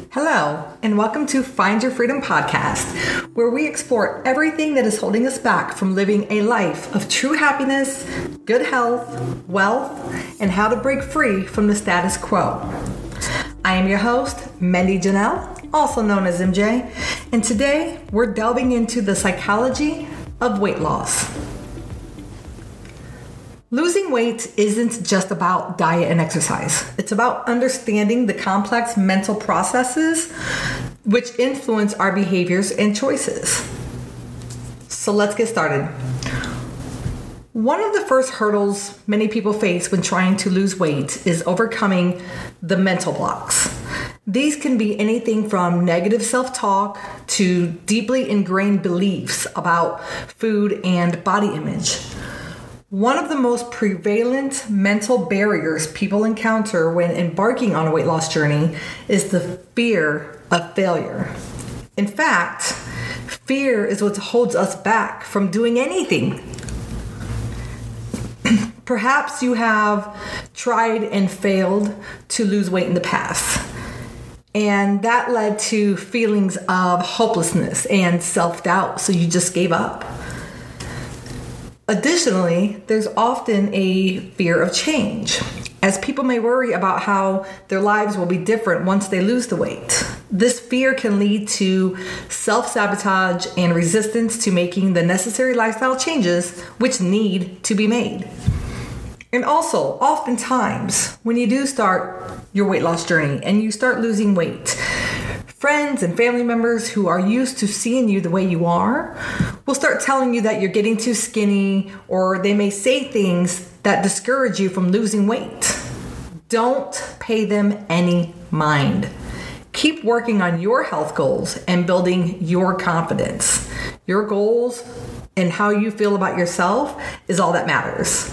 Hello, and welcome to Find Your Freedom podcast, where we explore everything that is holding us back from living a life of true happiness, good health, wealth, and how to break free from the status quo. I am your host, Mendy Janelle, also known as MJ, and today we're delving into the psychology of weight loss. Losing weight isn't just about diet and exercise. It's about understanding the complex mental processes which influence our behaviors and choices. So let's get started. One of the first hurdles many people face when trying to lose weight is overcoming the mental blocks. These can be anything from negative self-talk to deeply ingrained beliefs about food and body image. One of the most prevalent mental barriers people encounter when embarking on a weight loss journey is the fear of failure. In fact, fear is what holds us back from doing anything. Perhaps you have tried and failed to lose weight in the past, and that led to feelings of hopelessness and self-doubt, so you just gave up. Additionally, there's often a fear of change, as people may worry about how their lives will be different once they lose the weight. This fear can lead to self-sabotage and resistance to making the necessary lifestyle changes which need to be made. And also, oftentimes, when you do start your weight loss journey and you start losing weight, friends and family members who are used to seeing you the way you are will start telling you that you're getting too skinny, or they may say things that discourage you from losing weight. Don't pay them any mind. Keep working on your health goals and building your confidence. Your goals and how you feel about yourself is all that matters.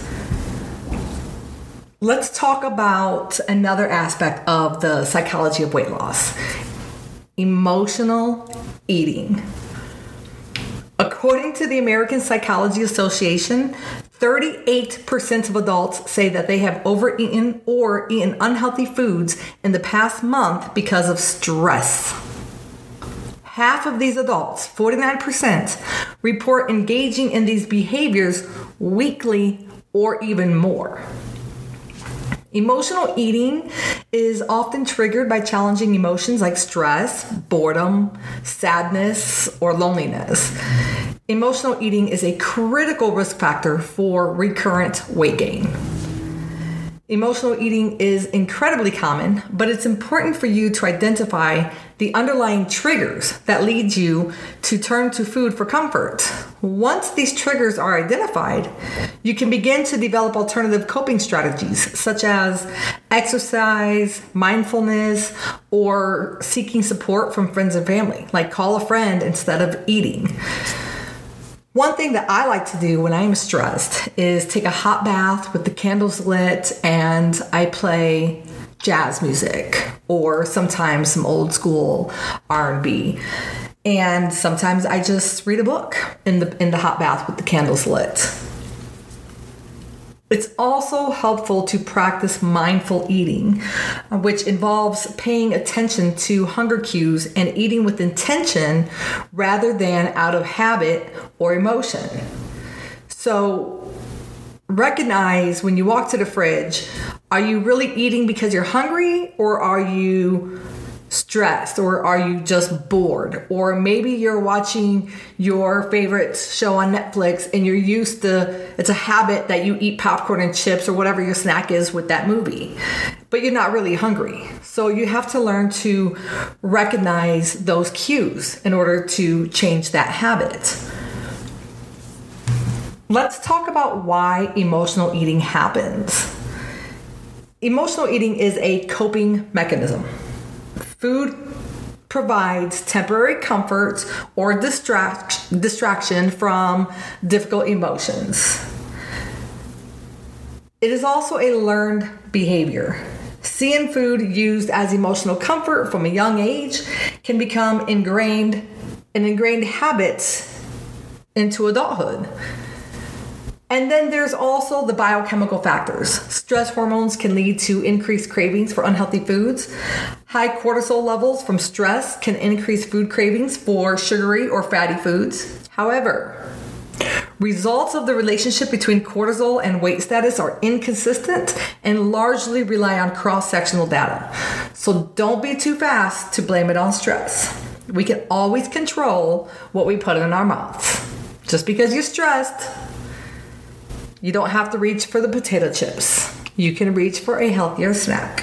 Let's talk about another aspect of the psychology of weight loss: emotional eating. According to the American Psychology Association, 38% of adults say that they have overeaten or eaten unhealthy foods in the past month because of stress. Half of these adults, 49%, report engaging in these behaviors weekly or even more. Emotional eating is often triggered by challenging emotions like stress, boredom, sadness, or loneliness. Emotional eating is a critical risk factor for recurrent weight gain. Emotional eating is incredibly common, but it's important for you to identify the underlying triggers that lead you to turn to food for comfort. Once these triggers are identified, you can begin to develop alternative coping strategies such as exercise, mindfulness, or seeking support from friends and family, like call a friend instead of eating. One thing that I like to do when I'm stressed is take a hot bath with the candles lit, and I play jazz music or sometimes some old school R&B. And sometimes I just read a book in the hot bath with the candles lit. It's also helpful to practice mindful eating, which involves paying attention to hunger cues and eating with intention rather than out of habit or emotion. So recognize when you walk to the fridge, are you really eating because you're hungry, or are you stressed, or are you just bored? Or maybe you're watching your favorite show on Netflix and you're used to, it's a habit that you eat popcorn and chips or whatever your snack is with that movie, but you're not really hungry. So you have to learn to recognize those cues in order to change that habit. Let's talk about why emotional eating happens. Emotional eating is a coping mechanism. Food provides temporary comfort or distraction from difficult emotions. It is also a learned behavior. Seeing food used as emotional comfort from a young age can become ingrained habits into adulthood. And then there's also the biochemical factors. Stress hormones can lead to increased cravings for unhealthy foods. High cortisol levels from stress can increase food cravings for sugary or fatty foods. However, results of the relationship between cortisol and weight status are inconsistent and largely rely on cross-sectional data. So don't be too fast to blame it on stress. We can always control what we put in our mouths. Just because you're stressed, you don't have to reach for the potato chips. You can reach for a healthier snack.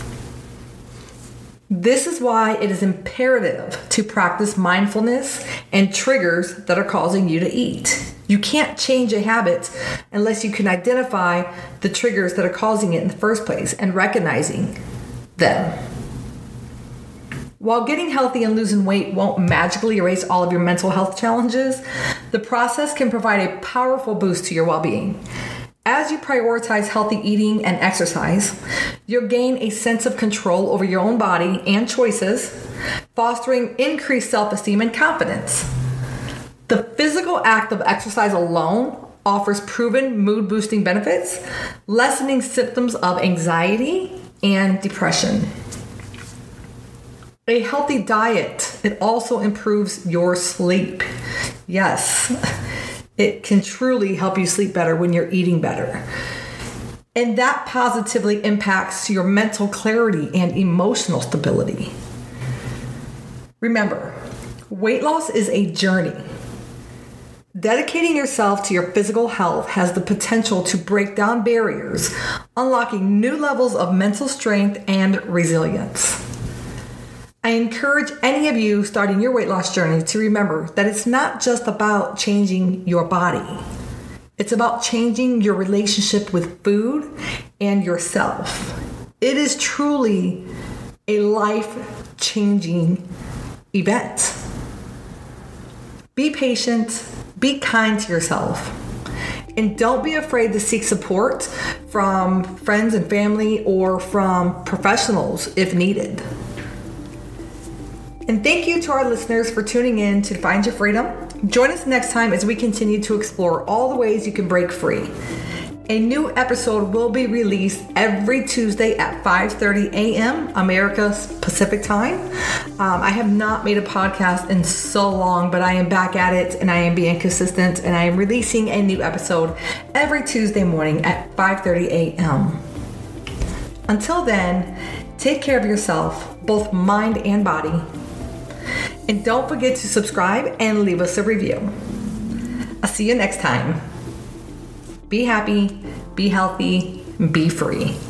This is why it is imperative to practice mindfulness and triggers that are causing you to eat. You can't change a habit unless you can identify the triggers that are causing it in the first place and recognizing them. While getting healthy and losing weight won't magically erase all of your mental health challenges, the process can provide a powerful boost to your well-being. As you prioritize healthy eating and exercise, you'll gain a sense of control over your own body and choices, fostering increased self-esteem and confidence. The physical act of exercise alone offers proven mood-boosting benefits, lessening symptoms of anxiety and depression. A healthy diet, it also improves your sleep. Yes, it can truly help you sleep better when you're eating better. And that positively impacts your mental clarity and emotional stability. Remember, weight loss is a journey. Dedicating yourself to your physical health has the potential to break down barriers, unlocking new levels of mental strength and resilience. I encourage any of you starting your weight loss journey to remember that it's not just about changing your body. It's about changing your relationship with food and yourself. It is truly a life-changing event. Be patient, be kind to yourself, and don't be afraid to seek support from friends and family or from professionals if needed. And thank you to our listeners for tuning in to Find Your Freedom. Join us next time as we continue to explore all the ways you can break free. A new episode will be released every Tuesday at 5:30 a.m. America's Pacific Time. I have not made a podcast in so long, but I am back at it and I am being consistent and I am releasing a new episode every Tuesday morning at 5:30 a.m. Until then, take care of yourself, both mind and body. And don't forget to subscribe and leave us a review. I'll see you next time. Be happy, be healthy, be free.